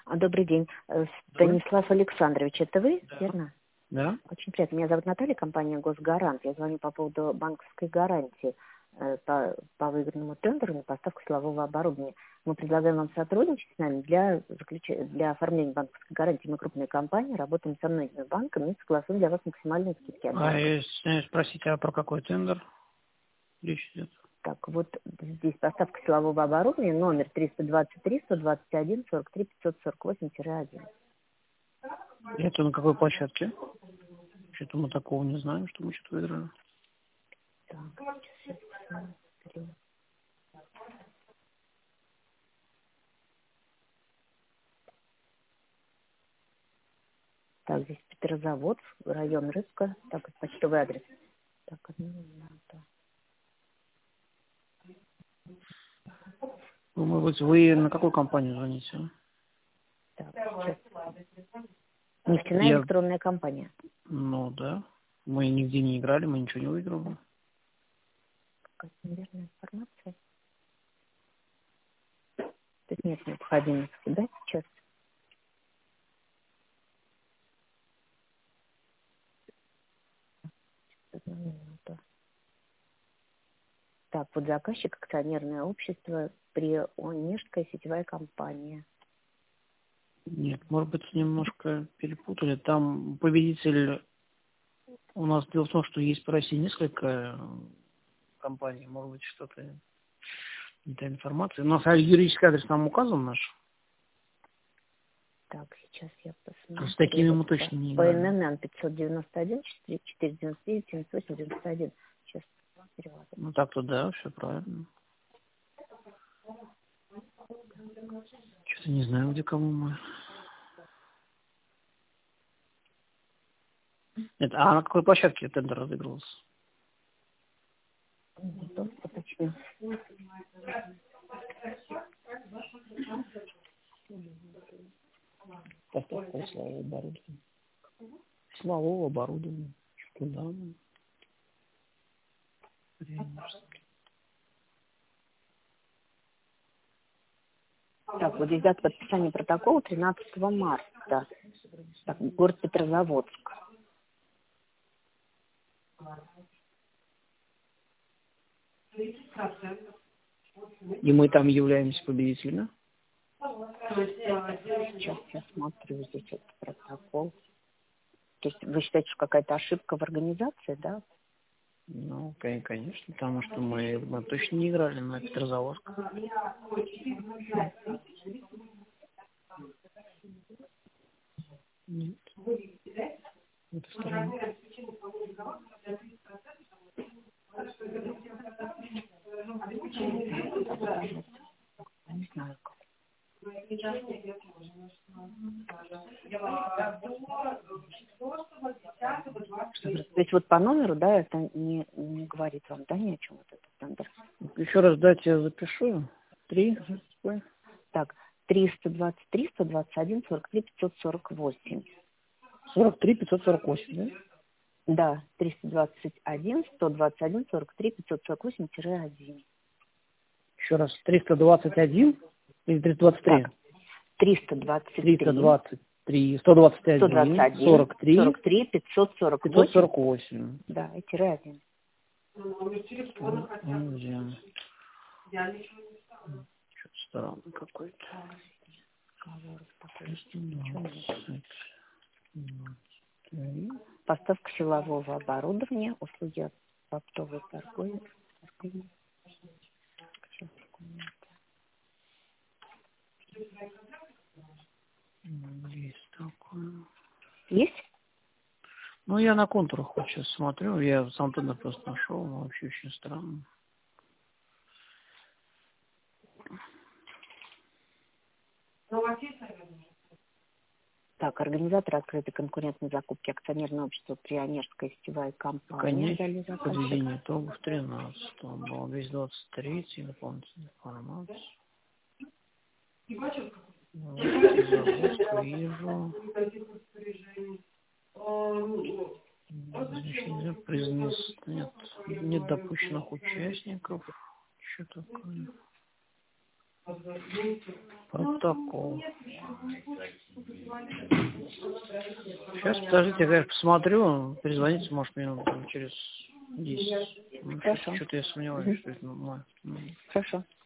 Добрый день. Станислав Александрович, это вы, верно? Да. Очень приятно. Меня зовут Наталья, компания «Госгарант». Я звоню по поводу банковской гарантии по выигранному тендеру на поставку силового оборудования. Мы предлагаем вам сотрудничать с нами для оформления банковской гарантии. Мы крупная компания, работаем со многими банками и согласуем для вас максимальные скидки. Я стесняюсь спросить, а про какой тендер речь идет? Так, вот здесь поставка силового оборудования, номер 323-121-43-548-1. Это на какой площадке? Что-то мы такого не знаем, что мы что-то выиграли. Так, сейчас посмотрю. Так, здесь Петрозаводск, район Рыбка. Так, почтовый адрес. Так, одну минуту. Ну, может быть, вы на какую компанию звоните? Так, сейчас. Нефтяная электронная компания. Ну, да. Мы нигде не играли, мы ничего не выиграли. Какая-то неверная информация. Тут нет необходимости, да, сейчас? Одну минуту. Так, вот заказчик акционерное общество Прионежская сетевая компания. Нет, может быть, немножко перепутали. Там победитель... У нас дело в том, что есть по России несколько компаний. Может быть, что-то не та информация. У нас юридический адрес там указан наш. Так, сейчас я посмотрю. С такими мы точно не играли. ПНН 591 499 78 91. Сейчас перевод. Ну так-то да, все правильно. Что-то не знаю, где кому мы. Нет, а на какой площадке тендер разыгрывался? Достаточно. Поставка силового оборудования. Силового оборудования. Куда? Так, вот здесь дата подписания протокола 13 марта. Так, город Петрозаводск. И мы там являемся победителями? Сейчас я смотрю здесь этот протокол. То есть вы считаете, что какая-то ошибка в организации, да? Ну, конечно, потому что мы точно не играли на Петрозаводск. Нет. В этой стороне. Не знаю как. То есть вот по номеру, да, это не говорит вам, да, ни о чем вот этот тендер. Еще раз дайте я запишу. 3. Так, 323, 121, 43, 548. 43 548, да? Да, 321, 121, 43, 548-1. Еще раз, 321 или 323? Так, 323, 323, 121, 121, 43, 43, 548. 548. Да, и -1. Что-то странно какой-то. Поставка силового оборудования, услуги оптовой торговли. Есть такое. Есть? Ну, я на контурах вот сейчас смотрю. Я сам тендер просто нашел. Но вообще очень странно. Так, организатор открытой конкурентной закупки акционерное общество Прионежская сетевая компания. Конечно, подведение итогов 13. Было 223, дополнительная информация. Запуск вижу. Признес. Нет допущенных участников. Что такое? Протокол. Сейчас, подождите, я, конечно, посмотрю. Перезвоните, может, минут через 10. Хорошо. Что-то я сомневаюсь, что это мой. Хорошо.